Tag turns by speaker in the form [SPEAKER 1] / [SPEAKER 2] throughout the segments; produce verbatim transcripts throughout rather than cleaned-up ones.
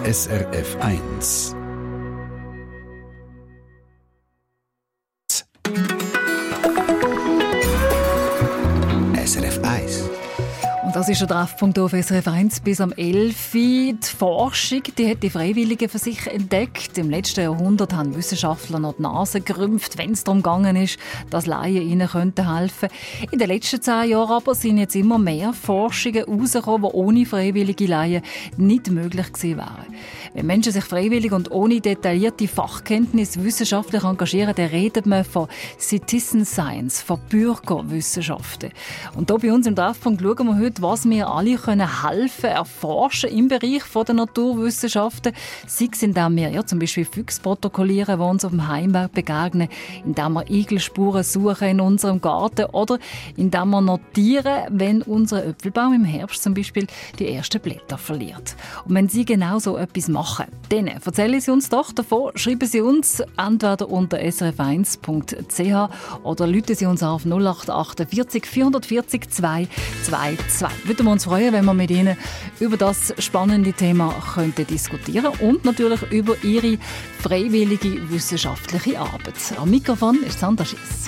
[SPEAKER 1] S R F eins. S R F eins.
[SPEAKER 2] Und das ist der Treffpunkt auf S R F eins bis am elf Uhr. Die Forschung die hat die Freiwilligen für sich entdeckt. Im letzten Jahrhundert haben Wissenschaftler noch die Nase gerümpft, wenn es darum gegangen ist, dass Laien ihnen helfen könnten. In den letzten zehn Jahren aber sind jetzt immer mehr Forschungen herausgekommen, die ohne freiwillige Laien nicht möglich gewesen wären. Wenn Menschen sich freiwillig und ohne detaillierte Fachkenntnis wissenschaftlich engagieren, dann redet man von Citizen Science, von Bürgerwissenschaften. Und hier bei uns im Treffpunkt schauen wir heute, was wir alle können helfen, erforschen im Bereich der Naturwissenschaften. Sei es, indem wir ja, zum Beispiel Füchse protokollieren, die uns auf dem Heimweg begegnen, indem wir Igelspuren suchen in unserem Garten oder indem wir notieren, wenn unser Äpfelbaum im Herbst zum Beispiel die ersten Blätter verliert. Und wenn Sie genau so etwas machen, dann erzählen Sie uns doch davon, schreiben Sie uns entweder unter s r f eins punkt c h oder rufen Sie uns auf null acht achtundvierzig vierhundertvierzig zwei zwei zwei. Würden wir uns freuen, wenn wir mit Ihnen über das spannende Thema könnten diskutieren und natürlich über Ihre freiwillige wissenschaftliche Arbeit. Am Mikrofon ist Sandra Schiess.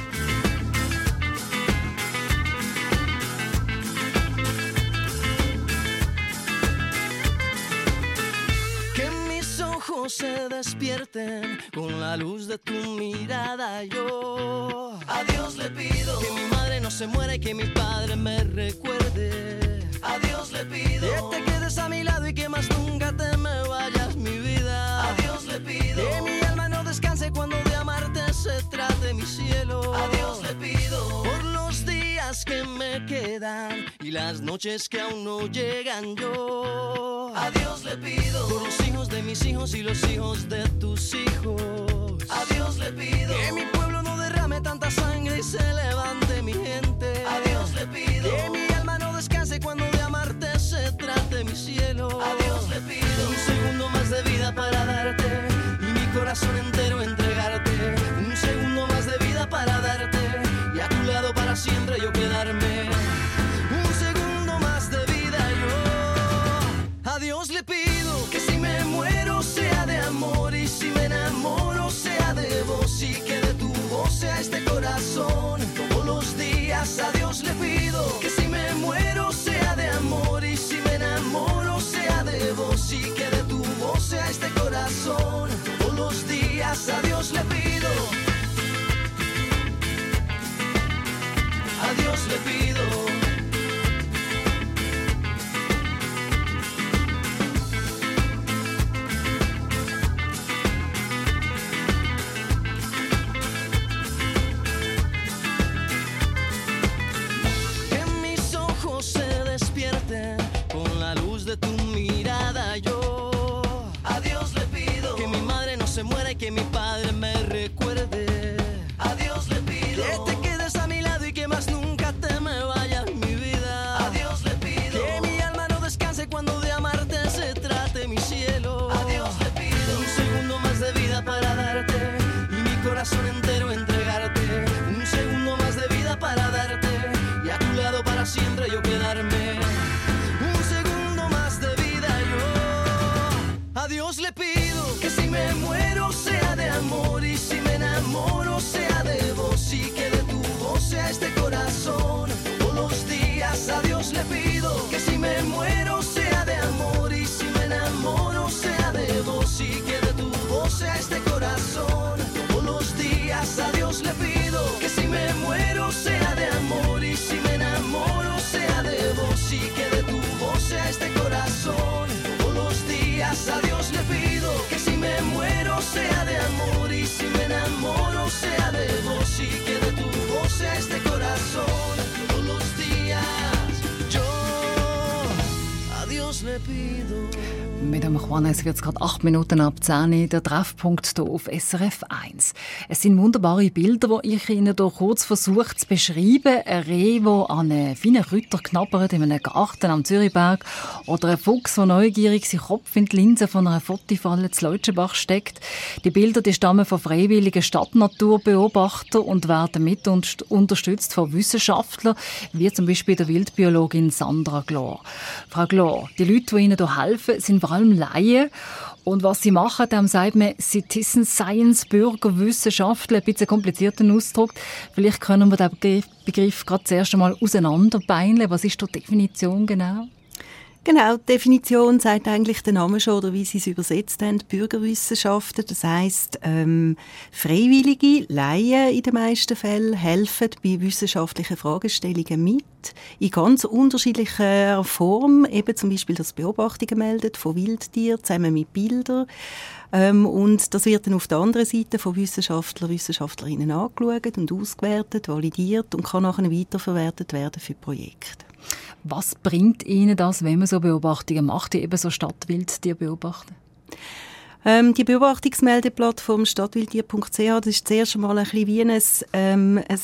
[SPEAKER 3] Se despierten con la luz de tu mirada. Yo a Dios le pido que mi madre no se muera y que mi padre me recuerde. A Dios le pido que te quedes a mi lado y que más nunca te me vayas, mi vida. A Dios le pido que mi alma no descanse cuando de amarte se trate, mi cielo. A Dios le pido por los días que me quedan y las noches que aún no llegan. Yo a Dios le pido por los hijos de mis hijos y los hijos de tus hijos. A Dios le pido que mi pueblo no derrame tanta sangre y se levante mi gente. A Dios le pido que mi alma no descanse cuando de amarte se trate, mi cielo. A Dios le pido un segundo más de vida para darte y mi corazón entero entregarte. Un segundo más de vida para darte y a tu lado para siempre yo quedarme. Un segundo más de vida yo a Dios le pido que si me muero sea de amor y si me enamoro sea de vos y que de tu voz sea este corazón. Todos los días a Dios le pido que si me muero sea de amor y si me enamoro sea de vos y que de tu voz sea este corazón. Todos los días a Dios le pido. A Dios le pido. Con la luz de tu mirada yo a Dios le pido que mi madre no se muera y que mi padre me recuerde. A Dios le pido que te quedes a mi lado y que más nunca te me vayas, mi vida. A Dios le pido que mi alma no descanse cuando de amarte se trate, mi cielo. A Dios le pido un segundo más de vida para darte y mi corazón entero entregarte. Un segundo más de vida para darte y a tu lado para siempre yo quedarme. A Dios le pido que si me muero sea de amor y si me enamoro sea de vos y que de tu voz sea este corazón. Todos los días a Dios le pido que si me muero sea de amor y si me enamoro sea de vos y que de tu voz sea este corazón. Todos los días a Dios le pido que si me muero sea de amor y si me enamoro sea de vos y que de tu voz sea este corazón. Todos los días a Dios le pido que si me muero sea de amor y si me enamoro sea de vos y que de tu voz sea este corazón. Todos los días yo a Dios le pido.
[SPEAKER 2] Mit dem Juan, es wird gerade acht Minuten ab zehn, der Treffpunkt hier auf S R F eins. Es sind wunderbare Bilder, die ich Ihnen hier kurz versuche zu beschreiben. Ein Reh, das an einen feinen Rütter knabbert in einem Garten am Zürichberg. Oder ein Fuchs, der neugierig seinen Kopf in die Linse von einer Fotifalle zu Leutschenbach steckt. Die Bilder die stammen von freiwilligen Stadtnaturbeobachtern und werden mit unterstützt von Wissenschaftlern, wie zum Beispiel der Wildbiologin Sandra Glor. Frau Glor, die Leute, die Ihnen Ihnen hier helfen, sind vor allem Laien. Und was sie machen, dem sagt man Citizen Science, Bürgerwissenschaftler, ein bisschen komplizierter Ausdruck. Vielleicht können wir den Begriff, Begriff gerade zuerst einmal auseinanderbeineln. Was ist die Definition genau?
[SPEAKER 4] Genau, die Definition sagt eigentlich der Name schon, oder wie Sie es übersetzt haben, Bürgerwissenschaften. Das heisst, ähm, freiwillige Laien in den meisten Fällen helfen bei wissenschaftlichen Fragestellungen mit, in ganz unterschiedlicher Form, eben zum Beispiel das Beobachtungen meldet von Wildtieren zusammen mit Bildern. Ähm, und das wird dann auf der anderen Seite von Wissenschaftlern, Wissenschaftlerinnen angeschaut und ausgewertet, validiert und kann nachher weiterverwertet werden für Projekte.
[SPEAKER 2] Was bringt Ihnen das, wenn man so Beobachtungen macht, die eben so Stadtwildtiere beobachten?
[SPEAKER 4] Ähm, die Beobachtungsmeldeplattform stadtwildtier punkt c h, das ist zuerst einmal ein bisschen wie ein, ähm, ein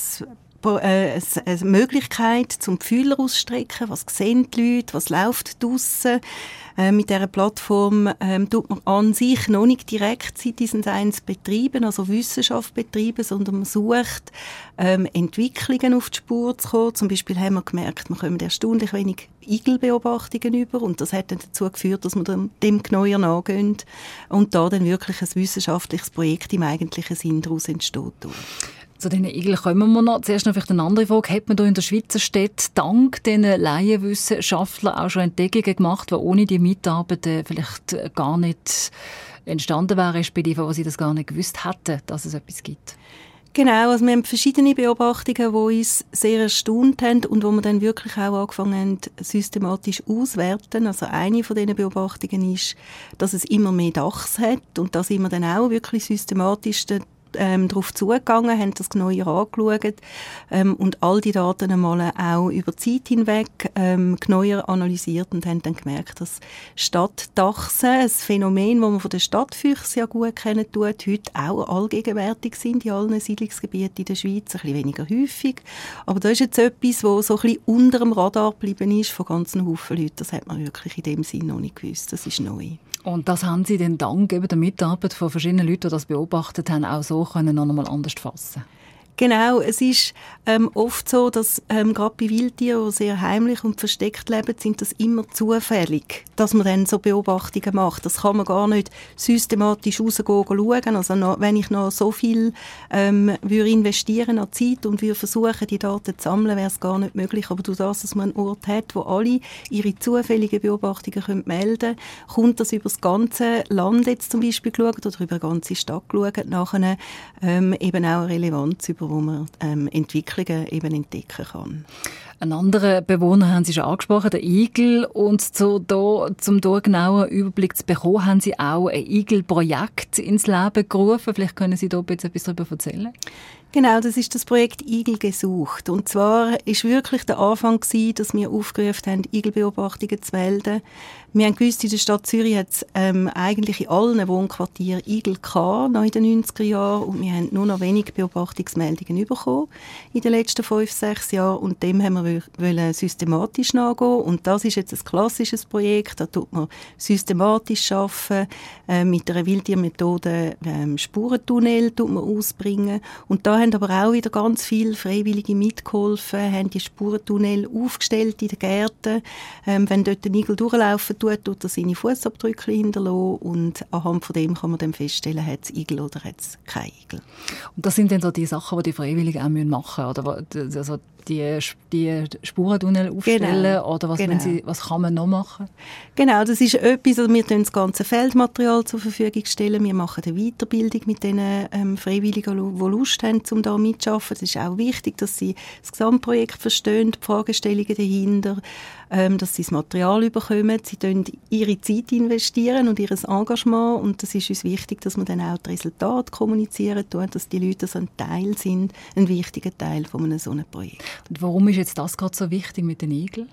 [SPEAKER 4] Eine Möglichkeit zum Fühler ausstrecken, was sehen die Leute, was läuft draussen. Äh, mit dieser Plattform ähm, tut man an sich noch nicht direkt Citizen Science betreiben, also Wissenschaft betreiben, sondern man sucht ähm, Entwicklungen auf die Spur zu kommen. Zum Beispiel haben wir gemerkt, wir kommen erstaunlich wenig Igelbeobachtungen über und das hat dann dazu geführt, dass wir dem, dem genauer nachgehen und da dann wirklich ein wissenschaftliches Projekt im eigentlichen Sinn daraus entsteht.
[SPEAKER 2] Zu diesen Igeln kommen wir noch. Zuerst noch vielleicht eine andere Frage. Hat man hier in der Schweizer Städte dank diesen Laienwissenschaftlern auch schon Entdeckungen gemacht, die ohne die Mitarbeit vielleicht gar nicht entstanden wären, respektive wo sie das gar nicht gewusst hätten, dass es etwas gibt?
[SPEAKER 4] Genau, also wir haben verschiedene Beobachtungen, die uns sehr erstaunt haben und wo wir dann wirklich auch angefangen haben, systematisch auszuwerten. Also eine von diesen Beobachtungen ist, dass es immer mehr Dachs hat und da sind wir dann auch wirklich systematisch Ähm, darauf zugegangen, haben das genauer angeschaut ähm, und all die Daten einmal auch über die Zeit hinweg ähm, genauer analysiert und haben dann gemerkt, dass Stadtdachsen, ein Phänomen, das man von den Stadtfüchsen ja gut kennen tut, heute auch allgegenwärtig sind in allen Siedlungsgebieten in der Schweiz, ein bisschen weniger häufig. Aber das ist jetzt etwas, das so ein bisschen unter dem Radar geblieben ist von ganzen Haufen Leuten. Das hat man wirklich in dem Sinn noch nicht gewusst. Das ist neu.
[SPEAKER 2] Und das haben Sie dann dank eben der Mitarbeit von verschiedenen Leuten, die das beobachtet haben, auch so können noch einmal anders fassen?
[SPEAKER 4] Genau, es ist ähm, oft so, dass ähm, gerade bei Wildtieren, die sehr heimlich und versteckt leben, sind das immer zufällig, dass man dann so Beobachtungen macht. Das kann man gar nicht systematisch rausgehen schauen. Also noch, wenn ich noch so viel ähm, würde investieren an Zeit und würde versuchen, die Daten zu sammeln, wäre es gar nicht möglich. Aber durch das, dass man einen Ort hat, wo alle ihre zufälligen Beobachtungen können melden können, kommt das über das ganze Land jetzt zum Beispiel geschaut oder über die ganze Stadt geschaut, nachher ähm, eben auch eine Relevanz über wo man ähm, Entwicklungen eben entdecken kann.
[SPEAKER 2] Einen anderen Bewohner haben Sie schon angesprochen, der Igel. Und so da, zum hier genaueren Überblick zu bekommen, haben Sie auch ein Igel-Projekt ins Leben gerufen. Vielleicht können Sie da jetzt etwas darüber erzählen?
[SPEAKER 4] Genau, das ist das Projekt Igel gesucht. Und zwar ist wirklich der Anfang gewesen, dass wir aufgerufen haben, Igelbeobachtungen zu melden. Wir haben gewusst, in der Stadt Zürich hat es ähm, eigentlich in allen Wohnquartieren Igel gehabt, noch in den neunziger Jahren. Und wir haben nur noch wenig Beobachtungsmeldungen bekommen in den letzten fünf, sechs Jahren. Und dem haben wir wollen systematisch nachgehen. Und das ist jetzt ein klassisches Projekt. Da tut man systematisch arbeiten, äh, mit einer Wildtiermethode ähm, Spurentunnel tut man ausbringen. Und da haben aber auch wieder ganz viele Freiwillige mitgeholfen, haben die Spurentunnel aufgestellt in den Gärten. Ähm, wenn dort ein Igel durchlaufen tut, tut er seine Fußabdrücke hinterlassen und anhand von dem kann man dann feststellen, hat es Igel oder hat es kein Igel.
[SPEAKER 2] Und das sind dann so die Sachen, die die Freiwilligen auch machen müssen, oder? Also die, die Spurentunnel aufstellen, genau. Oder was,
[SPEAKER 4] genau.
[SPEAKER 2] wenn Sie, was kann man noch machen?
[SPEAKER 4] Genau, das ist etwas, also wir stellen das ganze Feldmaterial zur Verfügung stellen. Wir machen eine Weiterbildung mit den ähm, Freiwilligen, die Lust haben, um da mitzuarbeiten. Es ist auch wichtig, dass sie das Gesamtprojekt verstehen, die Fragestellungen dahinter, ähm, dass sie das Material bekommen. Sie investieren ihre Zeit investieren und ihr Engagement und das ist uns wichtig, dass wir dann auch die Resultate kommunizieren tun, dass die Leute so ein Teil sind, ein wichtiger Teil von einem so einem Projekt.
[SPEAKER 2] Und warum ist jetzt das gerade so wichtig mit den Igeln?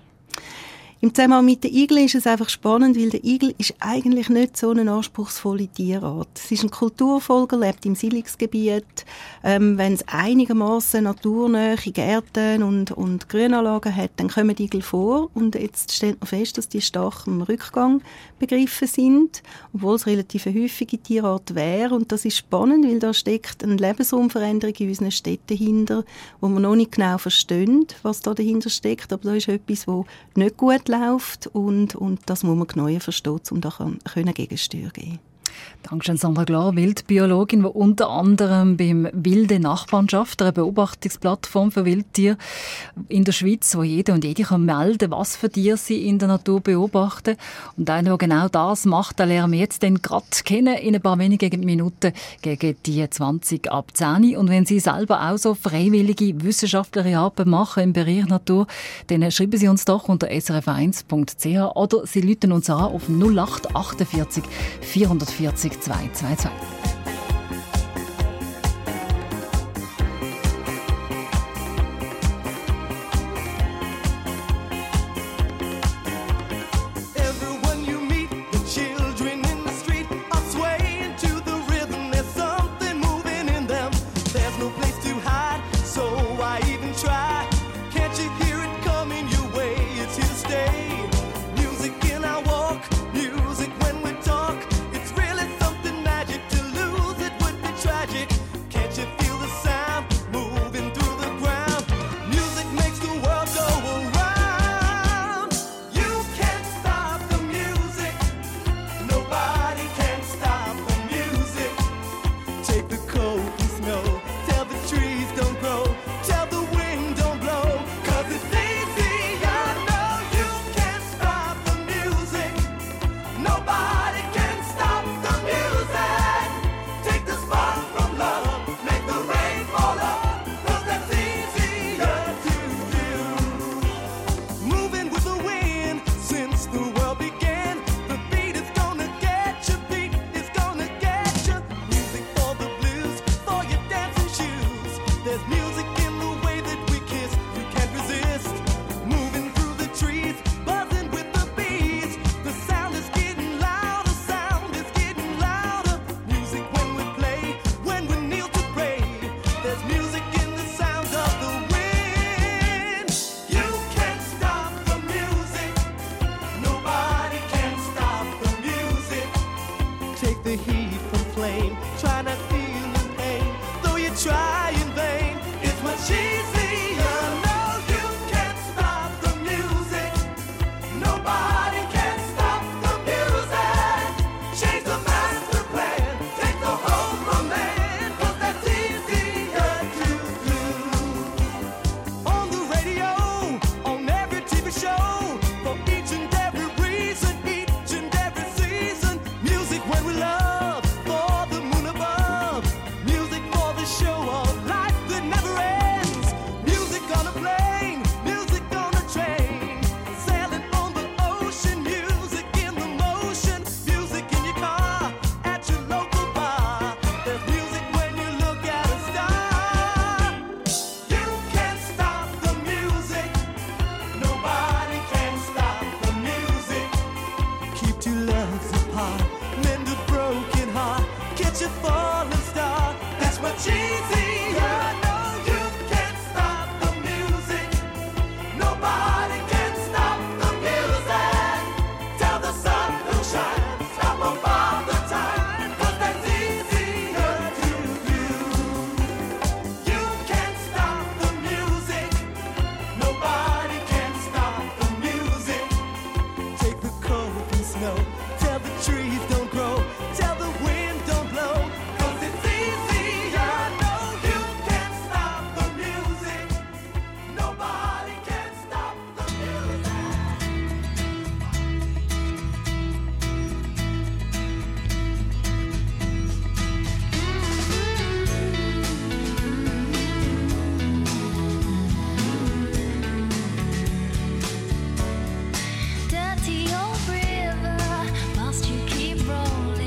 [SPEAKER 4] Im Zusammenhang mit den Igeln ist es einfach spannend, weil der Igel ist eigentlich nicht so eine anspruchsvolle Tierart. Es ist ein Kulturvogel, lebt im Siedlungsgebiet. Ähm, wenn es einigermaßen naturnähe Gärten und, und Grünanlagen hat, dann kommen die Igel vor. Und jetzt stellt man fest, dass die stark im Rückgang begriffen sind, obwohl es relativ eine häufige Tierart wäre. Und das ist spannend, weil da steckt eine Lebensraumveränderung in unseren Städten dahinter, wo wir noch nicht genau verstehen, was da dahinter steckt. Aber da ist etwas, das nicht gut Welt läuft und, und das muss man genauer verstehen, um da Gegensteuer zu geben.
[SPEAKER 2] Dankeschön, Sandra Klar, Wildbiologin, die unter anderem beim Wilde Nachbarschaft, einer Beobachtungsplattform für Wildtiere in der Schweiz, wo jeder und jede kann melden, was für Tiere sie in der Natur beobachten. Und einer, der genau das macht, den lernen wir jetzt dann gerade kennen, in ein paar wenigen Minuten gegen die zwanzig ab zehn. Und wenn Sie selber auch so freiwillige wissenschaftliche Arbeit machen im Bereich Natur, dann schreiben Sie uns doch unter s r f eins punkt c h oder Sie rufen uns an auf null acht achtundvierzig vierhundertvierzig zweihundertzweiundzwanzig.
[SPEAKER 5] Dirty old river, must you keep rolling?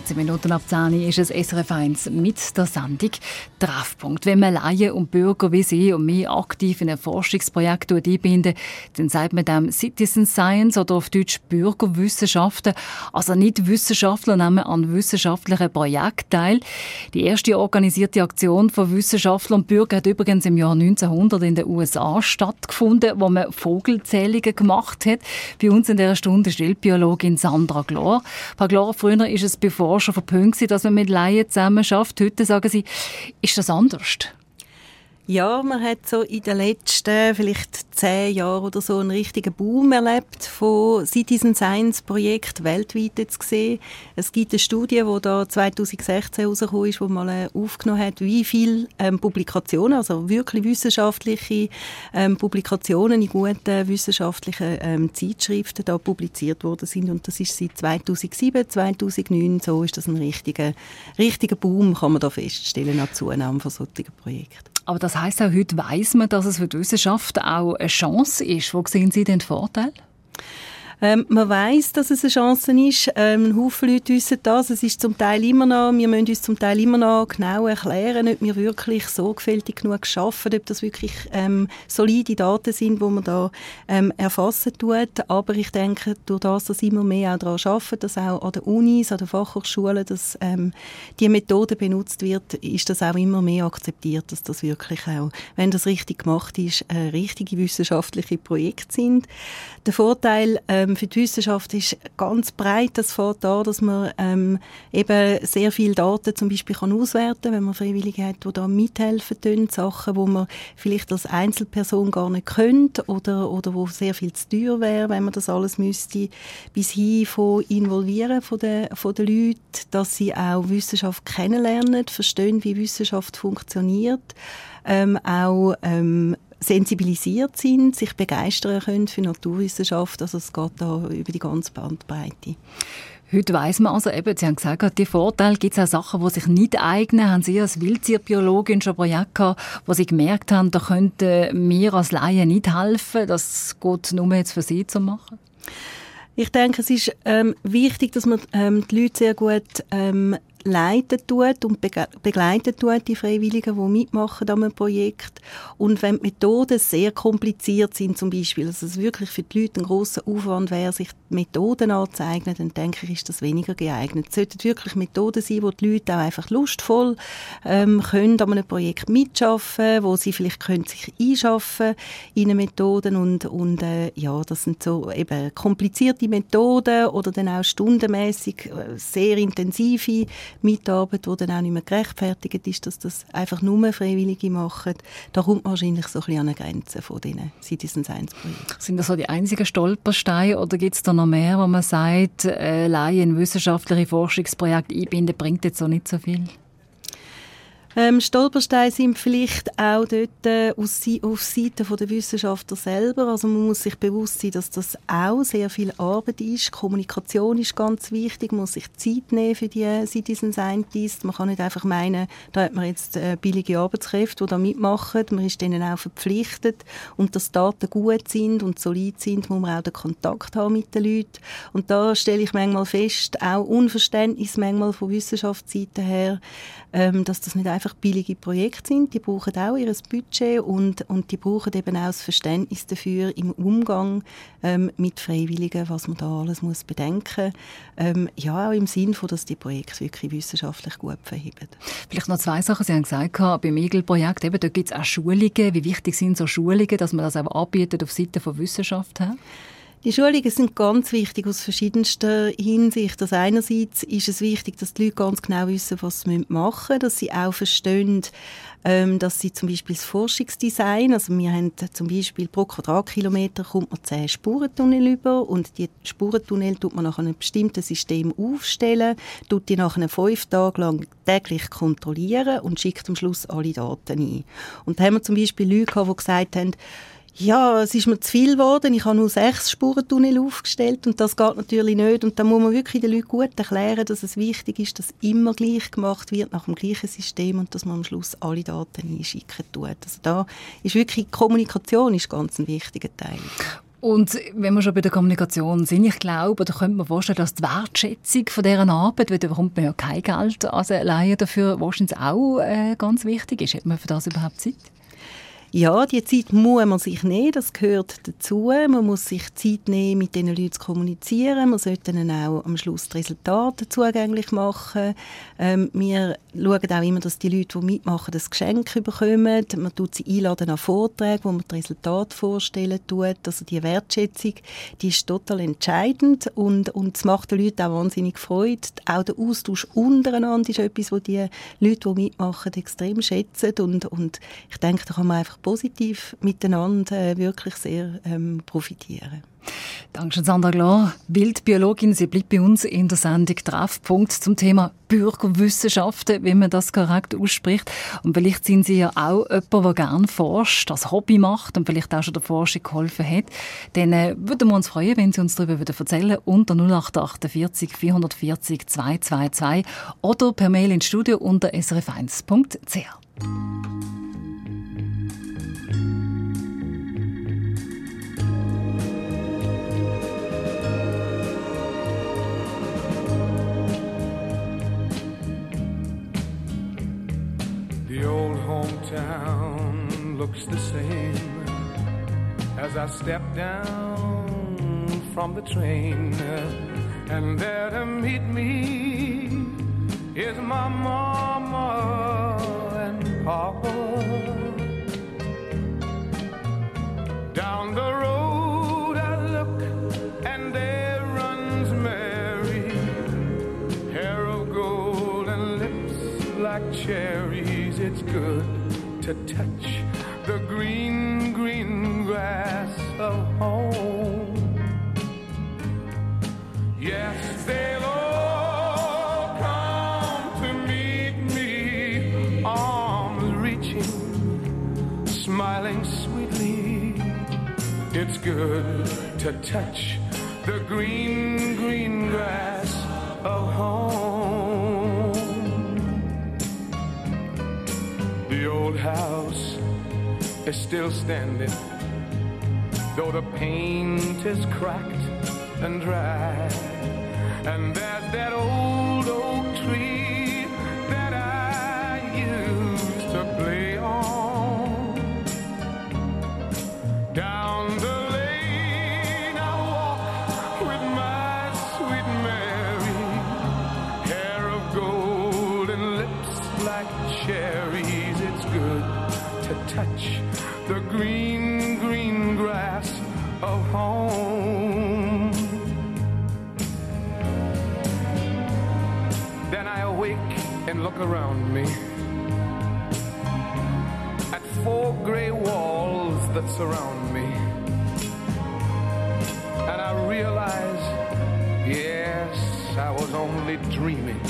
[SPEAKER 2] dreizehn Minuten ab zehn ist es S R F eins mit der Sendung «Treffpunkt». Wenn man Laien und Bürger wie Sie und mich aktiv in ein Forschungsprojekt einbinden, dann sagt man dem Citizen Science oder auf Deutsch Bürgerwissenschaften. Also nicht Wissenschaftler nehmen an wissenschaftlichen Projekten teil. Die erste organisierte Aktion von Wissenschaftlern und Bürgern hat übrigens im Jahr neunzehnhundert in den U S A stattgefunden, wo man Vogelzählungen gemacht hat. Bei uns in dieser Stunde ist die Biologin Sandra Glor. Frau Glor, früher war es bei Forschern verpönt, dass man mit Laien zusammenarbeitet. Heute sagen Sie, ist das anders?
[SPEAKER 4] Ja, man hat so in den letzten vielleicht zehn Jahren oder so einen richtigen Boom erlebt von Citizen Science Projekten weltweit jetzt gesehen. Es gibt eine Studie, die da zwanzig sechzehn rausgekommen ist, wo man aufgenommen hat, wie viele ähm, Publikationen, also wirklich wissenschaftliche ähm, Publikationen in guten wissenschaftlichen ähm, Zeitschriften da publiziert worden sind. Und das ist seit zweitausendsieben, zweitausendneun, so ist das ein richtiger, richtiger Boom, kann man da feststellen, nach Zunahme von solchen Projekten.
[SPEAKER 2] Aber das heisst auch, heute weiss man, dass es für die Wissenschaft auch eine Chance ist. Wo sehen Sie den Vorteil?
[SPEAKER 4] Ähm, man weiss, dass es eine Chance ist. Ähm, ein Haufen Leute wissen das. Es ist zum Teil immer noch, wir müssen uns zum Teil immer noch genau erklären, ob wir wirklich sorgfältig genug arbeiten, ob das wirklich ähm, solide Daten sind, die man da ähm, erfassen tut. Aber ich denke, durch das, dass immer mehr auch daran arbeiten, dass auch an den Unis, an den Fachhochschulen, dass ähm, die Methode benutzt wird, ist das auch immer mehr akzeptiert, dass das wirklich auch, wenn das richtig gemacht ist, äh, richtige wissenschaftliche Projekte sind. Der Vorteil ähm, für die Wissenschaft ist ganz breit. Das fängt an, dass man ähm, eben sehr viele Daten zum Beispiel kann auswerten kann, wenn man Freiwillige hat, die da mithelfen können, Sachen, die man vielleicht als Einzelperson gar nicht könnte oder, oder wo sehr viel zu teuer wäre, wenn man das alles müsste, bis hin von involvieren von den, von den Leuten, dass sie auch Wissenschaft kennenlernen, verstehen, wie Wissenschaft funktioniert, ähm, auch ähm, sensibilisiert sind, sich begeistern können für Naturwissenschaft. Also es geht da über die ganze Bandbreite.
[SPEAKER 2] Heute weiss man also eben, Sie haben gesagt, die Vorteile, gibt es auch Sachen, die sich nicht eignen. Haben Sie als Wildtierbiologin schon Projekte gehabt, wo Sie gemerkt haben, da könnten wir als Laien nicht helfen, das geht nur jetzt für Sie zu machen?
[SPEAKER 4] Ich denke, es ist ähm, wichtig, dass man ähm, die Leute sehr gut ähm, leiten tut und begleiten tut, die Freiwilligen, die mitmachen an einem Projekt. Und wenn die Methoden sehr kompliziert sind, zum Beispiel, dass es wirklich für die Leute ein grosser Aufwand wäre, sich die Methoden anzueignen, dann denke ich, ist das weniger geeignet. Es sollten wirklich Methoden sein, wo die Leute auch einfach lustvoll ähm, können an einem Projekt mitschaffen, wo sie vielleicht können sich einschaffen in Methoden und, und äh, ja, das sind so eben komplizierte Methoden oder dann auch stundenmäßig äh, sehr intensive Mitarbeit, die dann auch nicht mehr gerechtfertigt ist, dass das einfach nur Freiwillige machen. Da kommt man wahrscheinlich so ein bisschen an eine Grenze von diesen Citizen Science Projekten.
[SPEAKER 2] Sind das so die einzigen Stolpersteine oder gibt es da noch mehr, wo man sagt, äh, Laien wissenschaftliche Forschungsprojekte einbinden, bringt jetzt so nicht so viel?
[SPEAKER 4] Ähm, Stolpersteine sind vielleicht auch dort äh, aus, auf Seite der Wissenschaftler selber. Also man muss sich bewusst sein, dass das auch sehr viel Arbeit ist. Kommunikation ist ganz wichtig. Man muss sich Zeit nehmen für die Citizen Scientists. Man kann nicht einfach meinen, da hat man jetzt äh, billige Arbeitskräfte, die da mitmachen. Man ist denen auch verpflichtet. Und dass Daten gut sind und solid sind, muss man auch den Kontakt haben mit den Leuten. Und da stelle ich manchmal fest, auch Unverständnis manchmal von Wissenschaftsseite her, ähm, dass das nicht einfach billige Projekte sind. Die brauchen auch ihr Budget und, und die brauchen eben auch das Verständnis dafür im Umgang ähm, mit Freiwilligen, was man da alles muss bedenken. Ähm, ja, auch im Sinn von, dass die Projekte wirklich wissenschaftlich gut verheben.
[SPEAKER 2] Vielleicht noch zwei Sachen. Sie haben gesagt, beim Igel-Projekt, eben, dort gibt es auch Schulungen. Wie wichtig sind so Schulungen, dass man das auch anbietet auf Seite von Wissenschaft her?
[SPEAKER 4] Die Schulungen sind ganz wichtig aus verschiedenster Hinsicht. Also einerseits ist es wichtig, dass die Leute ganz genau wissen, was sie machen müssen, dass sie auch verstehen, ähm, dass sie zum Beispiel das Forschungsdesign, also wir haben zum Beispiel pro Quadratkilometer kommt man zehn Spurentunnel über und die Spurentunnel tut man nach einem bestimmten System aufstellen, tut die nach einem fünf Tage lang täglich kontrollieren und schickt am Schluss alle Daten ein. Und da haben wir zum Beispiel Leute gehabt, die gesagt haben, ja, es ist mir zu viel geworden, ich habe nur sechs Spurentunnel aufgestellt und das geht natürlich nicht. Und da muss man wirklich den Leuten gut erklären, dass es wichtig ist, dass immer gleich gemacht wird, nach dem gleichen System und dass man am Schluss alle Daten einschicken tut. Also da ist wirklich Kommunikation ist ganz ein wichtiger Teil.
[SPEAKER 2] Und wenn wir schon bei der Kommunikation sind, ich glaube, da könnte man vorstellen, dass die Wertschätzung von dieser Arbeit, weil da bekommt man ja kein Geld als Laie dafür, wahrscheinlich auch äh, ganz wichtig ist. Hat man für das überhaupt Zeit?
[SPEAKER 4] Ja, die Zeit muss man sich nehmen, das gehört dazu. Man muss sich Zeit nehmen, mit diesen Leuten zu kommunizieren. Man sollte ihnen auch am Schluss die Resultate zugänglich machen. Ähm, wir schauen auch immer, dass die Leute, die mitmachen, das Geschenk bekommen. Man tut sie einladen an Vorträge, wo man die Resultate vorstellen tut. Also die Wertschätzung, die ist total entscheidend und, und es macht den Leuten auch wahnsinnig Freude. Auch der Austausch untereinander ist etwas, was die Leute, die mitmachen, extrem schätzen. Und, und ich denke, da kann man einfach positiv miteinander äh, wirklich sehr ähm, profitieren.
[SPEAKER 2] Danke, Sandra Glor, Wildbiologin. Sie bleibt bei uns in der Sendung Treffpunkt zum Thema Bürgerwissenschaften, wie man das korrekt ausspricht. Und vielleicht sind Sie ja auch jemand, der gerne forscht, das Hobby macht und vielleicht auch schon der Forschung geholfen hat. Dann äh, würden wir uns freuen, wenn Sie uns darüber erzählen unter null acht achtundvierzig vierhundertvierzig zweihundertzweiundzwanzig oder per Mail ins Studio unter s r f eins punkt c h.
[SPEAKER 5] The old hometown looks the same as I step down from the train, and there to meet me is my mama and papa. Down the road I look and there runs Mary, hair of gold and lips like cherries. It's good to touch the green, green grass of home. Yes, they'll all come to meet me, arms reaching, smiling sweetly. It's good to touch the green, green grass of home. The old house is still standing, though the paint is cracked and dry. And there's that old oak tree that I used to play on. Down the lane I walk with my sweet Mary, hair of gold and lips like cherries. It's good to touch the green, green grass of home. Then I awake and look around me at four gray walls that surround me, and I realize, yes, I was only dreaming.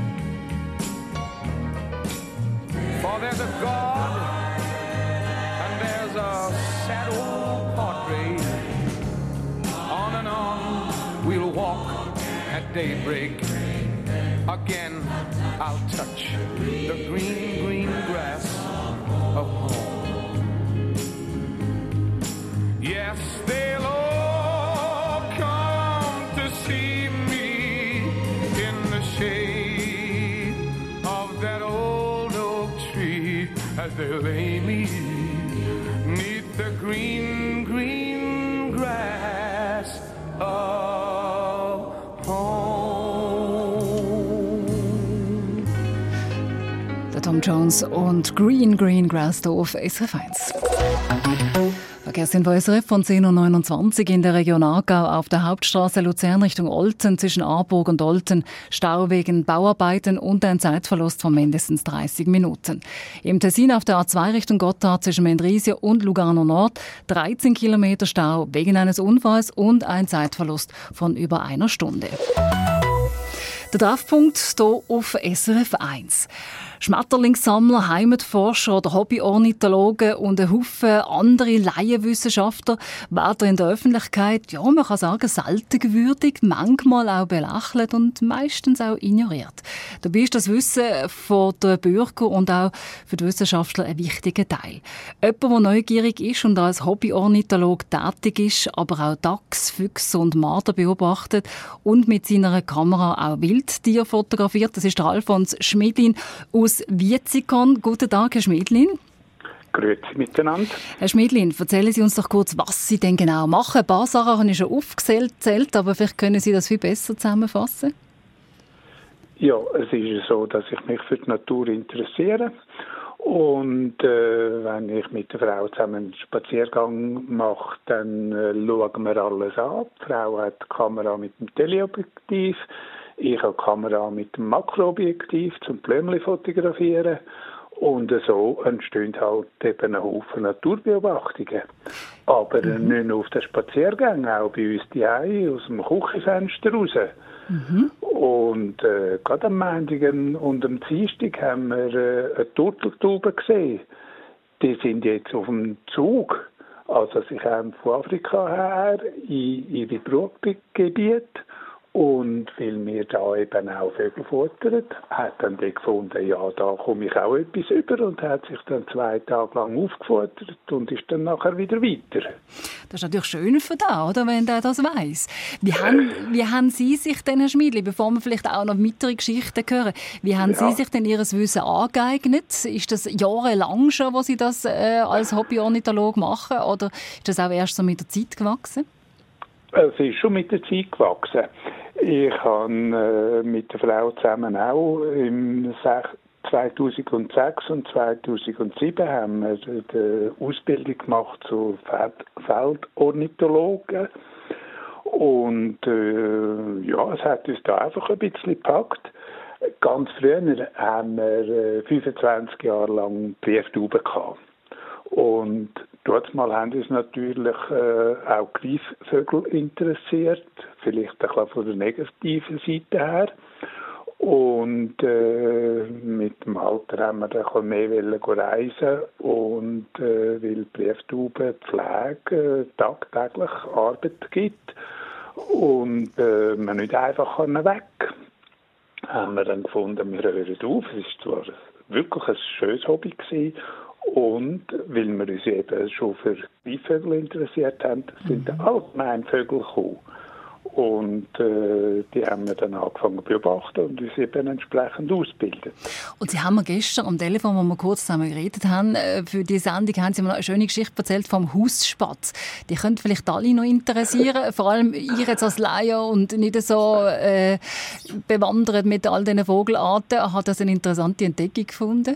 [SPEAKER 5] For there's a God and there's a sad old portrait. On and on we'll walk at daybreak. Again I'll touch the green, green grass of home. Yes, they'll all come to see me in the shade of that old oak tree, as they lay me neath the green, green grass of home.
[SPEAKER 2] Der Tom Jones und Green Green Grass hier auf S R F eins. Verkehrshinweis von zehn Uhr neunundzwanzig in der Region Aargau auf der Hauptstraße Luzern Richtung Olten zwischen Aarburg und Olten. Stau wegen Bauarbeiten und ein Zeitverlust von mindestens dreißig Minuten. Im Tessin auf der A zwei Richtung Gotthard zwischen Mendrisio und Lugano Nord dreizehn Kilometer Stau wegen eines Unfalls und ein Zeitverlust von über einer Stunde. Der Treffpunkt hier auf S R F eins. Schmetterlingssammler, Heimatforscher oder Hobbyornithologen und ein Haufen andere Laienwissenschaftler werden in der Öffentlichkeit, ja, man kann sagen, selten gewürdigt, manchmal auch belächelt und meistens auch ignoriert. Dabei ist das Wissen von den Bürgern und auch für die Wissenschaftler ein wichtiger Teil. Jemand, der neugierig ist und als Hobbyornithologe tätig ist, aber auch Dachs, Füchse und Marder beobachtet und mit seiner Kamera auch Wildtiere fotografiert. Das ist der Alfons Schmidlin aus Vierzikon. Guten Tag, Herr Schmidlin.
[SPEAKER 6] Grüezi miteinander.
[SPEAKER 2] Herr Schmidlin, erzählen Sie uns doch kurz, was Sie denn genau machen. Ein paar Sachen habe ich schon aufgezählt, aber vielleicht können Sie das viel besser zusammenfassen.
[SPEAKER 6] Ja, es ist so, dass ich mich für die Natur interessiere. Und äh, wenn ich mit der Frau zusammen einen Spaziergang mache, dann äh, schauen wir alles an. Die Frau hat die Kamera mit dem Teleobjektiv, ich habe die Kamera mit dem Makroobjektiv zum Blümchen fotografieren. Und so entstehen halt eben ein Haufen Naturbeobachtungen. Aber mhm. nicht nur auf den Spaziergängen, auch bei uns die Hause, aus dem Küchenfenster raus. Mhm. Und äh, gerade am Montag und am Dienstag haben wir äh, eine Turteltaube gesehen. Die sind jetzt auf dem Zug. Also sie kommen von Afrika her in ihre Brutgebiete. Und weil wir da eben auch Vögel futtern, hat dann die gefunden, ja, da komme ich auch etwas über und hat sich dann zwei Tage lang aufgefuttert und ist dann nachher wieder weiter.
[SPEAKER 2] Das ist natürlich schön für da, oder, wenn der das weiss. Wie haben, wie haben Sie sich denn, Herr Schmidli, bevor wir vielleicht auch noch weitere Geschichten hören, wie haben ja. Sie sich denn Ihr Wissen angeeignet? Ist das jahrelang schon, wo Sie das äh, als Hobbyornithologe machen, oder ist das auch erst so mit der Zeit gewachsen?
[SPEAKER 6] Es ist schon mit der Zeit gewachsen. Ich habe äh, mit der Frau zusammen auch im zweitausendsechs und zweitausendsieben haben wir die Ausbildung gemacht zu Feldornithologen. Und äh, ja, es hat uns da einfach ein bisschen gepackt. Ganz früher haben wir äh, fünfundzwanzig Jahre lang Brieftauben gehabt. Und dort mal haben uns natürlich äh, auch Greifvögel interessiert, vielleicht ein bisschen von der negativen Seite her. Und äh, mit dem Alter haben wir dann ein bisschen mehr reisen und äh, weil Brieftauben Pflege äh, tagtäglich Arbeit gibt und äh, man nicht einfach weg kann, haben wir dann gefunden, wir hören auf. Es war zwar wirklich ein schönes Hobby gewesen, und weil wir uns eben schon für Greifvögel interessiert haben, sind mhm. allgemein Vögel gekommen. Und äh, die haben wir dann angefangen zu beobachten und uns eben entsprechend ausbilden.
[SPEAKER 2] Und Sie haben mir gestern am Telefon, wo wir kurz zusammen geredet haben, für die Sendung haben Sie mir eine schöne Geschichte erzählt vom Hausspatz. Die könnte vielleicht alle noch interessieren, vor allem ich jetzt als Laie und nicht so äh, bewandert mit all diesen Vogelarten. Hat das eine interessante Entdeckung gefunden?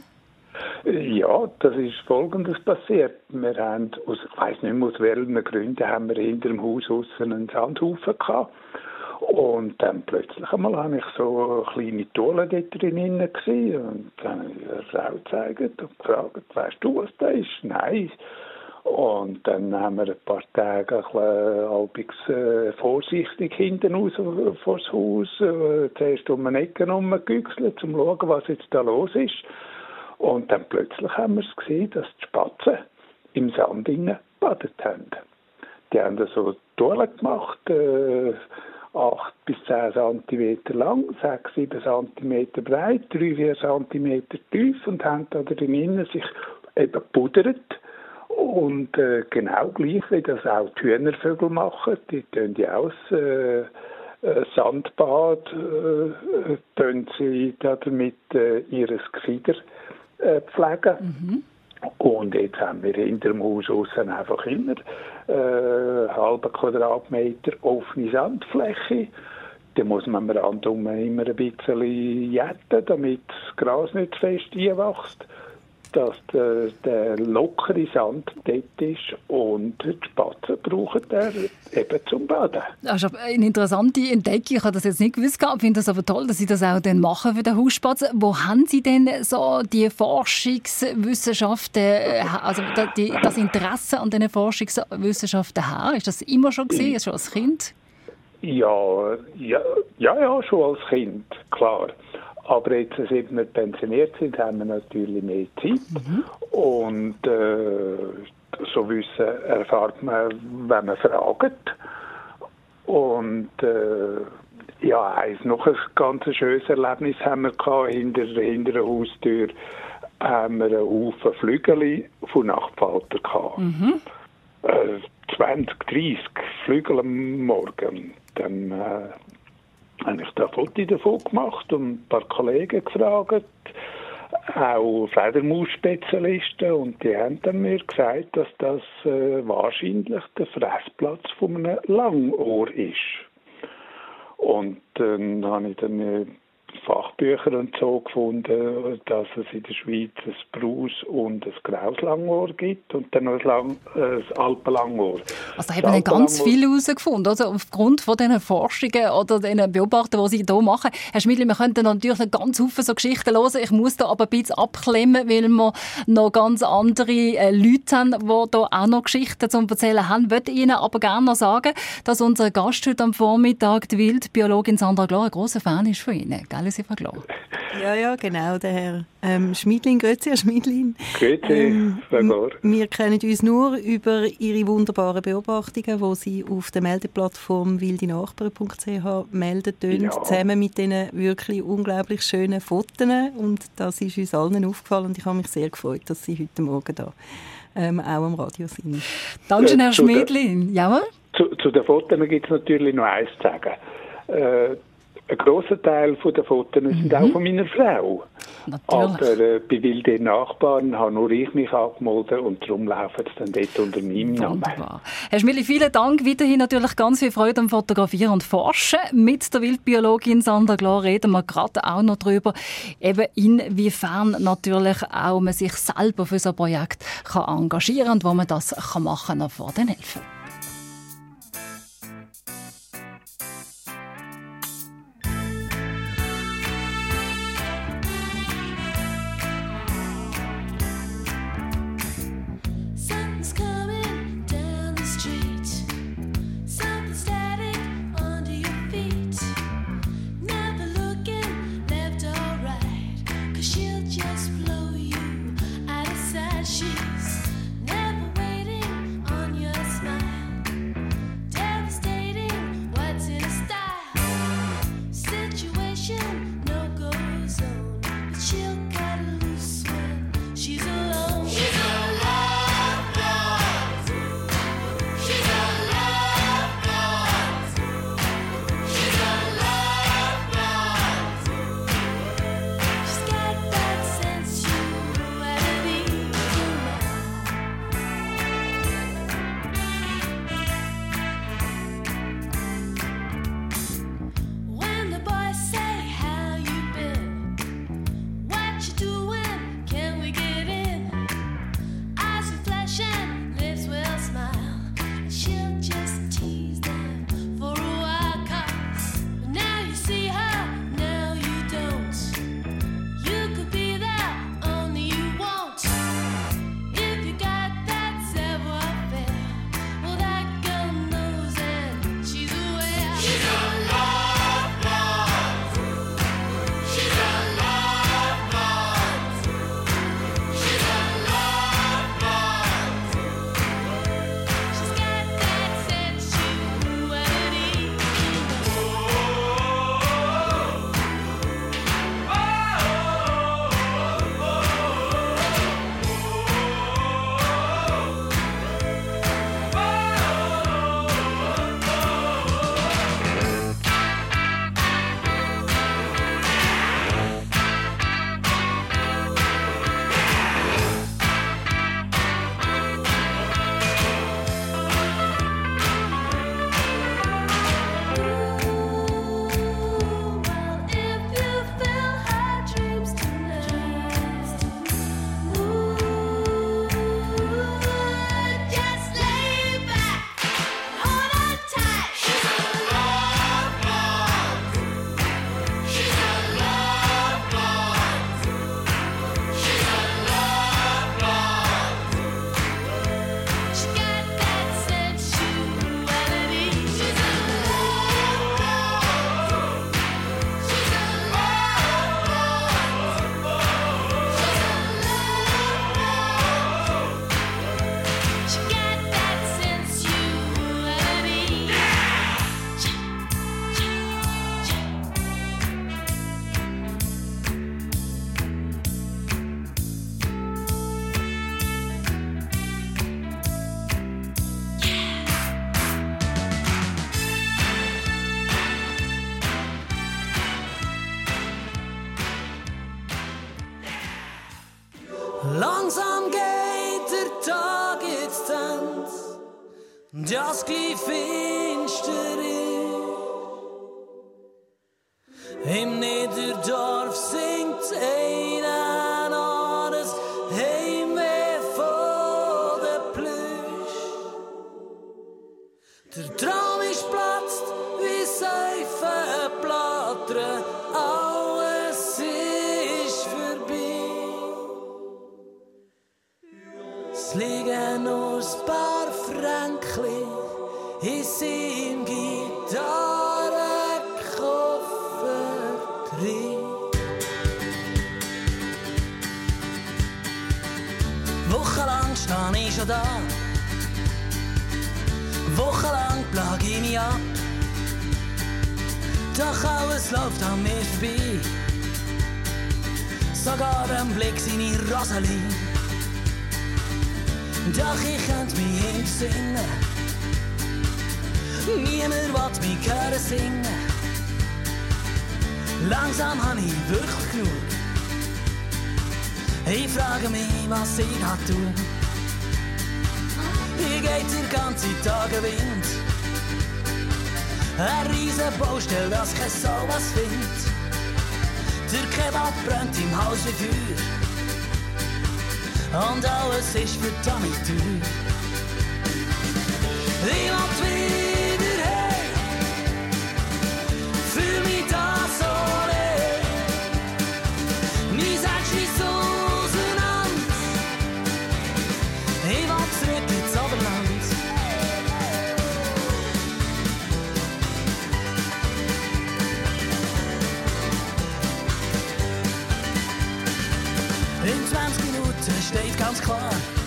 [SPEAKER 6] Ja, das ist Folgendes passiert. Wir haben, aus, ich weiss nicht mehr aus welchen Gründen, haben wir hinter dem Haus aussen einen Sandhaufen gehabt. Und dann plötzlich einmal habe ich so eine kleine Tolle dort drinnen gesehen. Und dann habe ich der Frau gezeigt und gefragt, weißt du, was das ist? Nein. Und dann haben wir ein paar Tage ein bisschen halbwegs, äh, vorsichtig hinten raus vor das Haus, äh, zuerst um eine Ecke herumgegüchselt, um zu schauen, was jetzt da los ist. Und dann plötzlich haben wir es gesehen, dass die Spatzen im Sand gebadet haben. Die haben da so Touren gemacht, äh, acht bis zehn Zentimeter lang, sechs, sieben Zentimeter breit, drei, vier Zentimeter tief und haben da drinnen sich eben gepudert. Und äh, genau gleich, wie das auch die Hühnervögel machen, die tun ja auch das äh, Sandbad, äh, tun sie damit äh, ihres Gefieder pflegen. Mhm. Und jetzt haben wir hinter dem Haus aussen einfach immer äh, einen halben Quadratmeter offene Sandfläche. Da muss man am Rand immer ein bisschen jäten, damit das Gras nicht zu fest einwächst, dass der, der lockere Sand dort ist und die Spatzen brauchen den eben zum Baden. Das
[SPEAKER 2] ist eine interessante Entdeckung. Ich habe das jetzt nicht gewusst, ich finde das aber toll, dass Sie das auch dann machen für den Hausspatzen. Wo haben Sie denn so die Forschungswissenschaften, also die, das Interesse an diesen Forschungswissenschaften her? Ist das immer schon gewesen, schon als Kind?
[SPEAKER 6] Ja, ja, ja, ja, schon als Kind, klar. Aber jetzt, seit wir pensioniert sind, haben wir natürlich mehr Zeit. Mhm. Und äh, so Wissen erfahrt man, wenn man fragt. Und äh, ja, eins, noch ein ganz schönes Erlebnis haben wir gehabt. Hinter, hinter der Haustür haben wir einen Haufen Flügel von Nachtfalter gehabt. Mhm. Äh, zwanzig, dreissig Flügel am Morgen. Dann äh, habe ich da ein Foto davon gemacht und ein paar Kollegen gefragt, auch Fledermausspezialisten, und die haben dann mir gesagt, dass das äh, wahrscheinlich der Fressplatz von einem Langohr ist. Und dann habe ich dann äh, Fachbücher und so gefunden, dass es in der Schweiz ein Braus- und ein graues Langohr gibt und dann noch ein, Lang- äh, ein Alpenlangohr.
[SPEAKER 2] Also da haben wir ganz viel herausgefunden, also aufgrund von diesen Forschungen oder diesen Beobachtungen, die Sie hier machen. Herr Schmidli, wir könnten natürlich noch ganz viele so Geschichten hören. Ich muss da aber ein bisschen abklemmen, weil wir noch ganz andere äh, Leute haben, die hier auch noch Geschichten zu erzählen haben. Ich würde Ihnen aber gerne noch sagen, dass unser Gast heute am Vormittag, die Wildbiologin Sandra Glor, ein grosser Fan ist von Ihnen. Gell?
[SPEAKER 4] Ja, ja, genau, der Herr ähm, Schmidlin, grüezi, Herr Schmidlin.
[SPEAKER 6] Grüezi,
[SPEAKER 4] ähm,
[SPEAKER 6] m-
[SPEAKER 4] Wir kennen uns nur über Ihre wunderbaren Beobachtungen, die Sie auf der Meldeplattform wildenachbarn punkt c h melden, ja. Zusammen mit diesen wirklich unglaublich schönen Fotos. Und das ist uns allen aufgefallen und ich habe mich sehr gefreut, dass Sie heute Morgen da ähm, auch am Radio sind.
[SPEAKER 2] Danke,
[SPEAKER 6] äh,
[SPEAKER 2] Herr Schmidlin. Ja,
[SPEAKER 6] zu, zu den Fotos gibt es natürlich noch eins zu sagen. Äh, Ein grosser Teil der Fotos sind mhm. auch von meiner Frau.
[SPEAKER 2] Natürlich.
[SPEAKER 6] Aber äh, bei wilden Nachbarn habe nur ich mich angemeldet und darum laufen sie dann dort unter meinem Namen.
[SPEAKER 2] Herr Schmidli, vielen Dank. Weiterhin natürlich ganz viel Freude am Fotografieren und Forschen. Mit der Wildbiologin Sandra Glor reden wir gerade auch noch darüber, eben inwiefern natürlich auch man sich selber für so ein Projekt kann engagieren kann und wo man das kann machen kann vor den Helfen.
[SPEAKER 3] das gleich finster ist. Im Niederdorf singt einer an das Heimweh von der Plüsch. Der Traum ist platzt wie Seifenblätter, alles ist vorbei. Es liegen nur ein paar Fränkli in seinem Gitarrenkoffer drin. Wochenlang stehe ich schon da, wochenlang plage ich mich ab, doch alles läuft an mir vorbei, sogar ein Blick seine Rosalie. Doch ich könnte mich hinsingen, niemand will mich hören singen. Langsam habe ich wirklich genug. Ich frage mich, was ich da tue. Hier geht der ganze Tag ein Wind, eine riesen Baustelle, das kein Sau was findet. Der Kebab brennt im Haus wie Feuer und alles ist verdammt teuer. Ich will wieder hey, fühl mich da so leer. Mein Herz schließt auseinander, ich will zurück ins Oberland. In zwanzig Minuten steht ganz klar,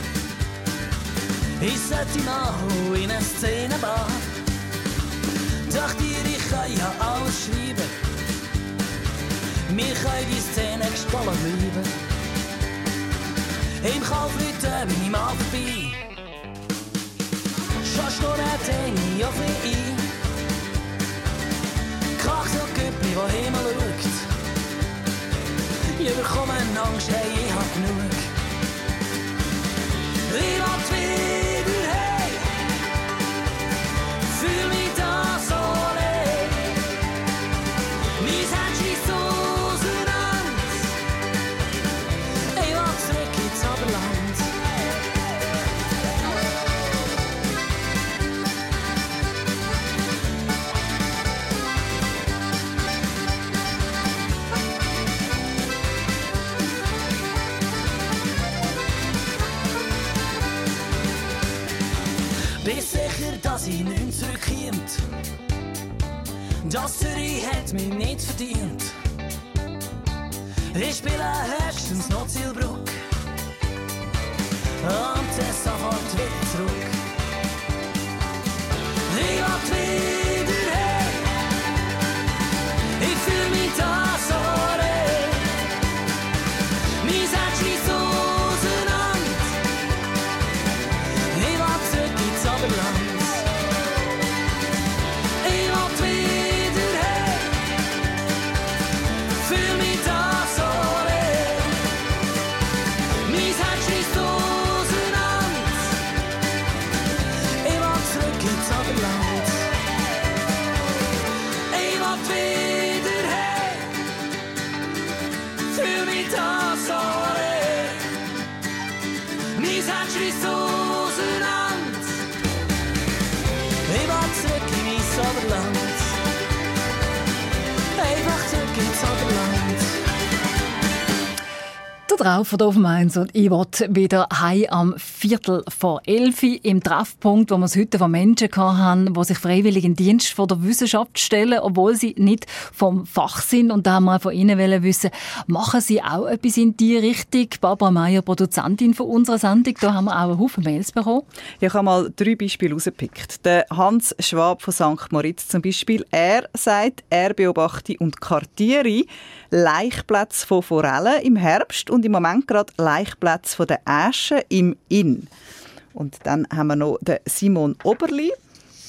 [SPEAKER 3] ich sollte mal in eine Szenenbar. Doch dir, ich kann ja alles schreiben, mir kann die Szene gestohlen bleiben. Im Kaufleuten bin ich mal vorbei, schaust nur ein Ding auf mich ein. Krach so Güppli, wo Himmel schaut, ich bekomme Angst, hey, ich hab genug. Ich will wieder hey, fühl mich da so leer. Mein Herz schießt auseinander, ich will zurück ins Oberland. Bist sicher, dass ich nicht zurückkommt? Das Zürich hat mich nicht verdient. Ich spiele höchstens noch Zielbruck und dann sofort wieder zurück. Ich will wieder hey, ich fühl mich da so leer. Mein Herz schließt auseinander, ich will zurück ins Oberland. Ich will wieder hey, fühl mich da so leer. Mein Herz schließt auseinander, ich will zurück ins Oberland. Ich will wieder hey, fühl mich da so leer. Mein Herz schließt auseinander, ich will zurück in mein Oberland. Einfach zurück ins Oberland.
[SPEAKER 2] Der Drauf von auf dem Eins und ich will wieder heim am Viertel vor elf im Treffpunkt, wo wir es heute von Menschen hatten, die sich freiwillig in den Dienst von der Wissenschaft stellen, obwohl sie nicht vom Fach sind. Und da haben wir von Ihnen wissen, machen Sie auch etwas in die Richtung? Barbara Meier, Produzentin von unserer Sendung, da haben wir auch einen Haufen Mails bekommen.
[SPEAKER 7] Ich habe mal drei Beispiele rausgepickt. Der Hans Schwab von Sankt Moritz zum Beispiel. Er sagt, er beobachte und kartiere Laichplätze von Forellen im Herbst und im Moment gerade Laichplätze von den Äschen im Inn. Und dann haben wir noch den Simon Oberli.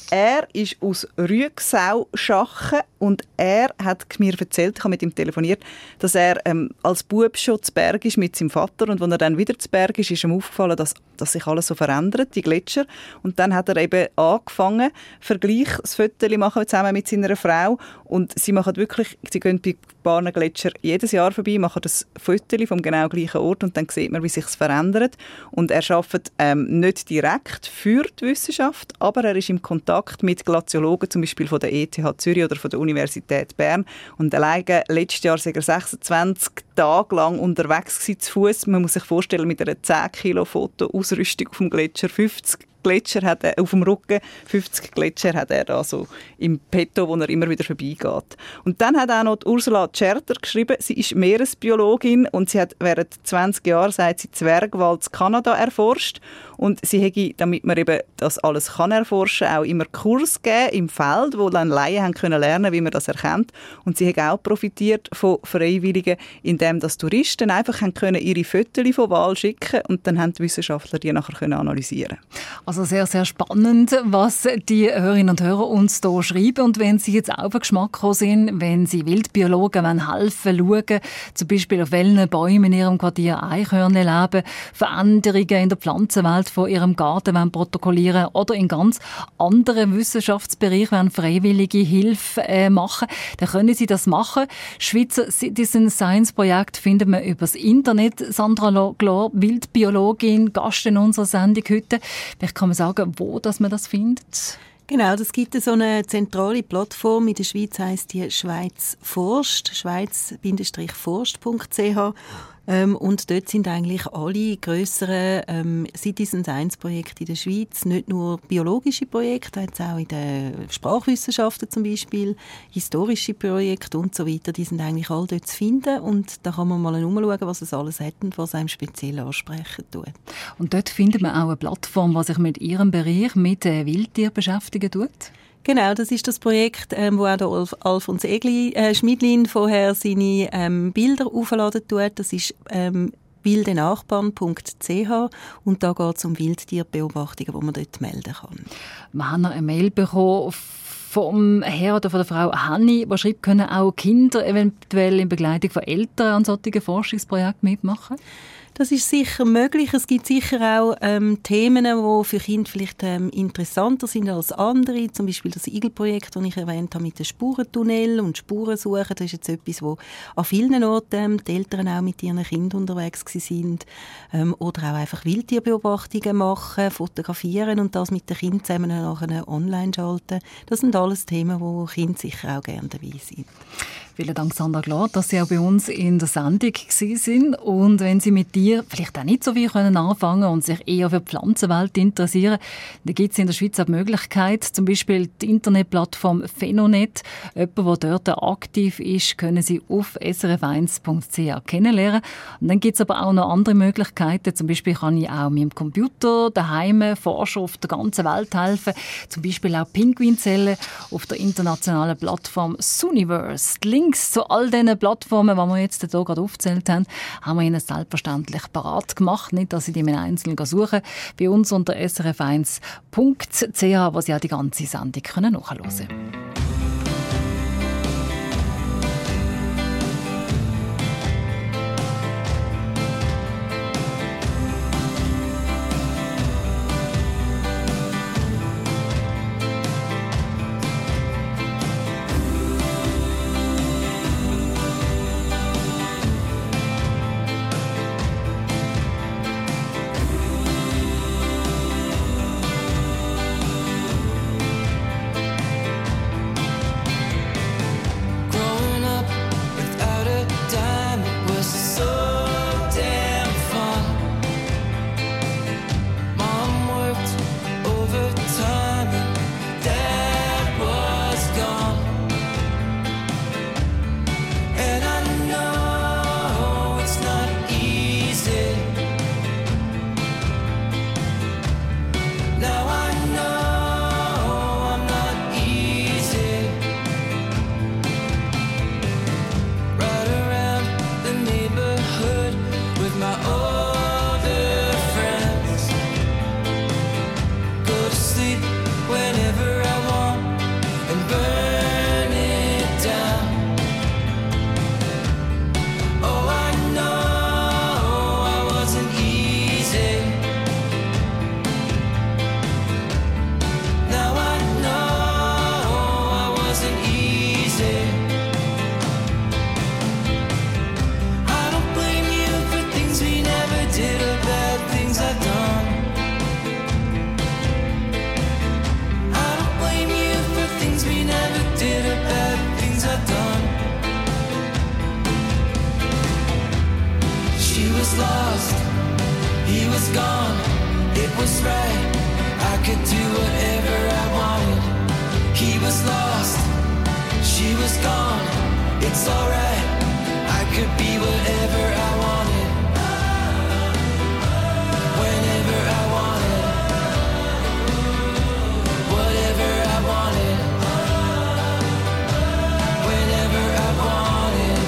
[SPEAKER 7] Er ist aus Rüegsau-Schachen und er hat mir erzählt, ich habe mit ihm telefoniert, dass er ähm, als Bub schon zu Berg ist mit seinem Vater und als er dann wieder zu Berg ist, ist ihm aufgefallen, dass, dass sich alles so verändert, die Gletscher. Und dann hat er eben angefangen, Vergleich, das Foto machen zusammen mit seiner Frau und sie machen wirklich, sie gehen bei ein paar Gletscher jedes Jahr vorbei, machen das Foto vom genau gleichen Ort und dann sieht man, wie sich es verändert. Und er arbeitet ähm, nicht direkt für die Wissenschaft, aber er ist im Kontakt mit Glaziologen, zum Beispiel von der E T H Zürich oder von der Universität Bern. Und alleine letztes Jahr war er sechsundzwanzig Tage lang unterwegs gewesen, zu Fuß. Man muss sich vorstellen, mit einer zehn Kilo Fotoausrüstung auf dem Gletscher, fünfzig Gletscher hat er auf dem Rücken, fünfzig Gletscher hat er da so im Petto, wo er immer wieder vorbeigeht. Und dann hat auch noch die Ursula Tscherter geschrieben, sie ist Meeresbiologin und sie hat während zwanzig Jahren, seit sie Zwergwald in Kanada erforscht. Und sie hätte, damit man eben das alles kann erforschen kann, auch immer Kurs gegeben im Feld, wo dann Laien haben können lernen, wie man das erkennt. Und sie hat auch profitiert von Freiwilligen, indem das Touristen einfach haben können ihre Fotos von Wal schicken und dann haben die Wissenschaftler die nachher können analysieren.
[SPEAKER 2] Also sehr, sehr spannend, was die Hörerinnen und Hörer uns hier schreiben. Und wenn Sie jetzt auf den Geschmack gekommen sind, wenn Sie Wildbiologen helfen wollen, schauen, zum Beispiel auf welchen Bäumen in Ihrem Quartier Eichhörnchen leben, Veränderungen in der Pflanzenwelt von Ihrem Garten wollen protokollieren oder in ganz anderen Wissenschaftsbereichen wollen freiwillige Hilfe äh, machen, dann können Sie das machen. Schweizer Citizen Science Projekt findet man über das Internet. Sandra Glor, Wildbiologin, Gast in unserer Sendung heute. Vielleicht kann man sagen, wo dass man das findet?
[SPEAKER 4] Genau, das gibt so eine zentrale Plattform. In der Schweiz heisst die Schweiz forscht, schweiz forscht punkt c h. Ähm, und dort sind eigentlich alle grösseren ähm, Citizen Science Projekte in der Schweiz, nicht nur biologische Projekte, jetzt auch in den Sprachwissenschaften zum Beispiel, historische Projekte und so weiter, die sind eigentlich alle dort zu finden und da kann man mal umschauen, was es alles hat und was einem speziell ansprechen tut.
[SPEAKER 2] Und dort findet man auch eine Plattform, die sich mit Ihrem Bereich, mit äh, Wildtier beschäftigen tut?
[SPEAKER 4] Genau, das ist das Projekt, ähm, wo auch der Alf, Alfons Egli, äh, Schmidlin vorher seine ähm, Bilder aufladen tut. Das ist ähm, wildenachbarn punkt c h und da geht es um Wildtierbeobachtungen, die man dort melden kann.
[SPEAKER 2] Wir haben noch eine Mail bekommen vom Herr oder von der Frau Hanni, die schreibt, können auch Kinder eventuell in Begleitung von Eltern an solchen Forschungsprojekten mitmachen?
[SPEAKER 4] Das ist sicher möglich. Es gibt sicher auch ähm, Themen, die für Kinder vielleicht ähm, interessanter sind als andere. Zum Beispiel das Igelprojekt, das ich erwähnt habe, mit dem Spurentunnel und Spurensuchen. Das ist jetzt etwas, wo an vielen Orten ähm, die Eltern auch mit ihren Kindern unterwegs sind. Ähm, oder auch einfach Wildtierbeobachtungen machen, fotografieren und das mit den Kindern zusammen nachher online schalten. Das sind alles Themen, wo Kinder sicher auch gerne dabei sind.
[SPEAKER 2] Vielen Dank, Sandra Glor, dass Sie auch bei uns in der Sendung waren. Und wenn Sie mit dir vielleicht auch nicht so viel können anfangen und sich eher für die Pflanzenwelt interessieren, dann gibt es in der Schweiz auch die Möglichkeit, zum Beispiel die Internetplattform Phenonet. Jemand, der dort aktiv ist, können Sie auf s r f eins punkt c h kennenlernen. Und dann gibt es aber auch noch andere Möglichkeiten. Zum Beispiel kann ich auch mit dem Computer daheim Forscher auf der ganzen Welt helfen. Zum Beispiel auch Pinguinzellen auf der internationalen Plattform Suniverse. Die Links zu all diesen Plattformen, die wir jetzt hier gerade aufgezählt haben, haben wir Ihnen selbstverständlich parat gemacht. Nicht, dass Sie die einzeln suchen. Bei uns unter s r f eins punkt c h, wo Sie auch die ganze Sendung nachhören können.
[SPEAKER 3] gone, it was right. I could do whatever I wanted. He was lost, she was gone. It's alright, I could be whatever I wanted, whenever I wanted, whatever I wanted, whenever I wanted.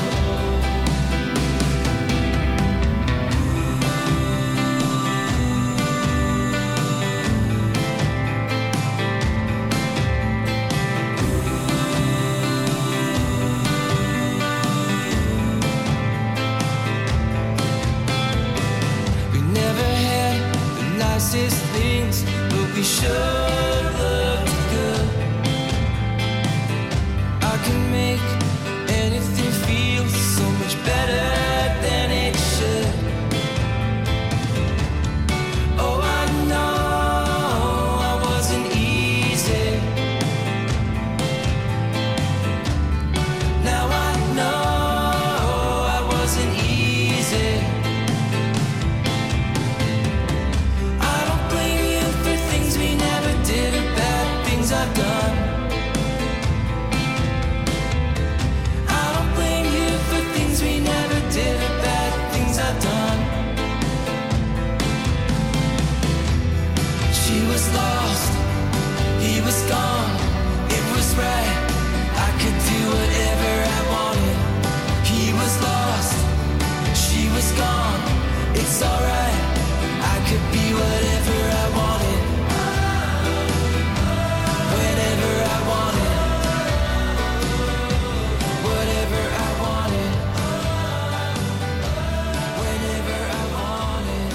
[SPEAKER 3] Nicest things, but we sure looked good. I can make anything feel so much better than it should. Oh, I know I wasn't easy. Now I know I wasn't easy. I've done. I don't blame you for things we never did, or bad things I've done. She was lost, he was gone, it was right. I could do whatever I wanted. He was lost, she was gone, it's alright. I could be whatever I wanted, whenever I wanted, whatever I wanted, whenever I wanted.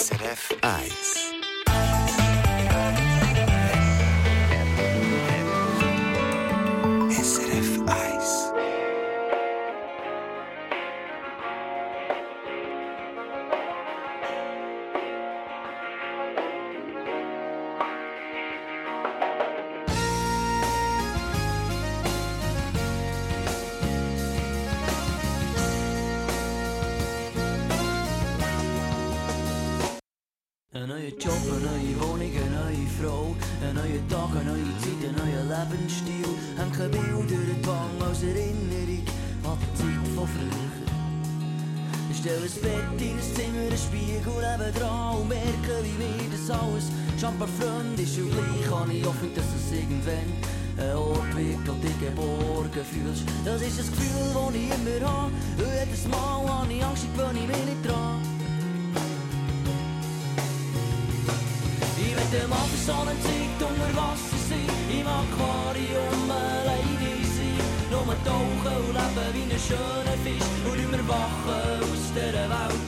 [SPEAKER 1] S R F eins. S R F eins.
[SPEAKER 3] Ein neuer Job, eine neue Wohnung, eine neue Frau, ein neuer Tag, eine neue Zeit, ein neuer Lebensstil. Hängen Bilder durch die Wange als Erinnerung an die Zeit von früher. Ich stelle ein Bett in ein Zimmer, einen Spiegel nebendran und merke, wie mir das alles schon ein paar Freunde ist. Und gleich habe ich Hoffnung, dass es irgendwann ein Ort wird, wo du dich geborgen fühlst. Das ist das Gefühl, das ich immer habe. Und jedes Mal habe ich Angst, ich gewöhne mich nicht dran. Ich will mal für so eine Zeit unter Wasser sein, im Aquarium alleine sein. Nur tauchen und leben wie ein schöner Fisch und nicht mehr wachen aus dieser Welt.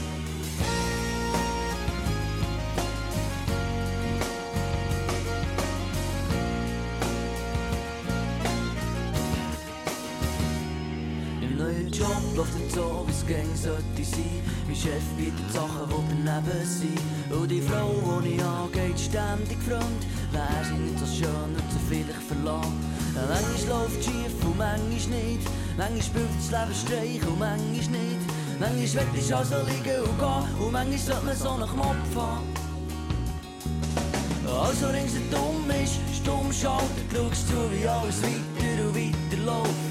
[SPEAKER 3] Im neuen Job läuft es so, wie es gäng sollte sein. Mein Chef bietet Sachen, die daneben sind. Und die Frau, die ich angeht, ständig fremd. Wäre sie nicht so schön, würde sie vielleicht verlassen. Manchmal läuft es schief und manchmal nicht. Manchmal spielt das Leben Streich und manchmal nicht. Manchmal will ich also liegen und gehen. Und manchmal sollte man so nach Knopf haben. Also ringsherum ist stumm schalten, schaust zu, wie alles weiter und weiter läuft.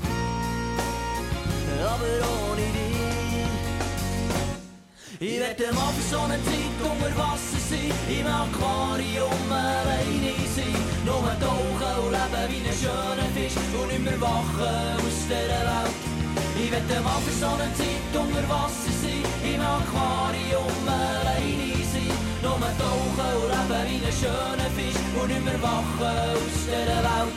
[SPEAKER 3] Aber ohne dich. Ich werde mal für so eine Zeit unter Wasser sein, im Aquarium alleine sein. Nur tauchen und leben wie ein schöner Fisch und nicht mehr wachen aus dieser Welt. Ich werde mal für so eine Zeit unter Wasser sein, im Aquarium alleine sein. Nur tauchen und leben wie ein schöner Fisch und nicht mehr wachen aus dieser Welt.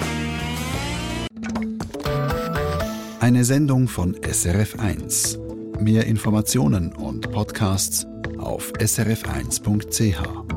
[SPEAKER 1] Eine Sendung von S R F eins. Mehr Informationen und Podcasts auf s r f eins punkt c h.